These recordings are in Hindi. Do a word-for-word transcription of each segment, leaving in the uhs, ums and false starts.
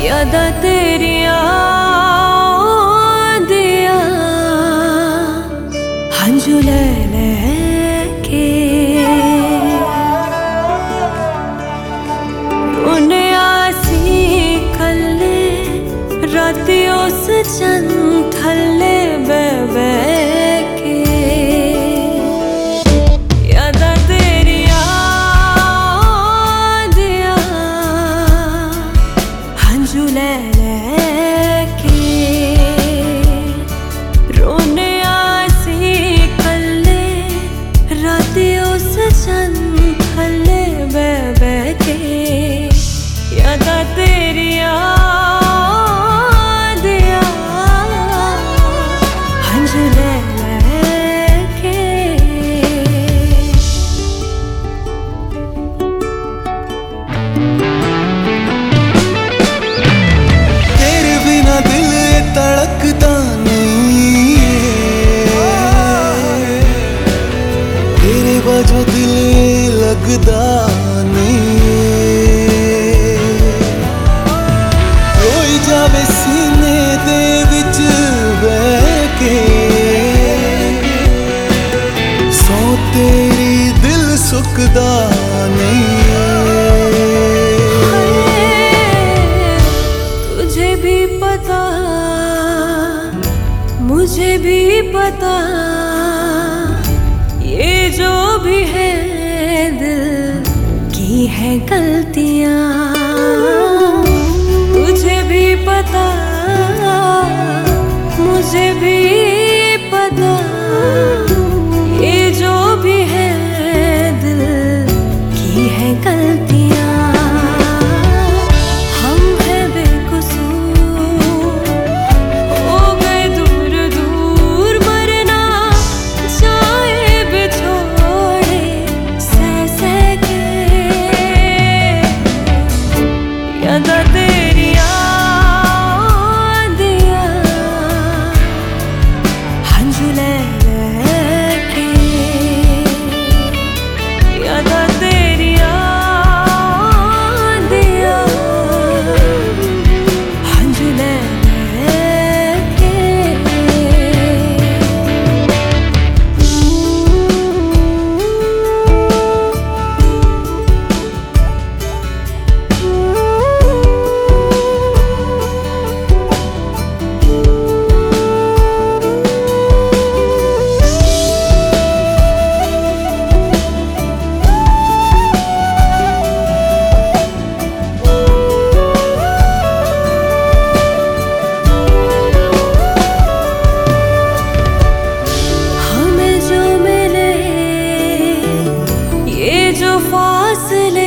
यादां तेरियां दिया हंजू ले लेके रोने आसी कल्ले राती उस चन थल्ले बह बह के यादां तेरियां दिया हंजू ले लेके रोने आसी कल्ले राती उस चन थल्ले बह बह के यादां तेरियां दिया हंजू ले लेके तेरे बिना दिल तड़कता नहीं है, तेरे बाजू दिल लगदा नहीं है। रोई जावे सीने दे विच बह के सौ तेरी दिल सुकदा नहीं है। तुझे भी पता मुझे भी पता ये जो भी है दिल की है गलतियां। तुझे भी पता मुझे भी पता ये जो भी है दिल की है गलतियां। हम हैं बेकसूर हो गए दूर दूर मरना जाए बिछोड़े सह सह के यादां तेरियां दिया हंजू ले लेके यादां तेरियां दिया हंजू ले लेके। हमें जो मिले ये जो फासले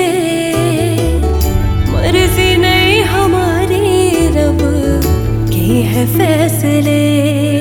मर्जी नहीं हमारी रब के है फैसले।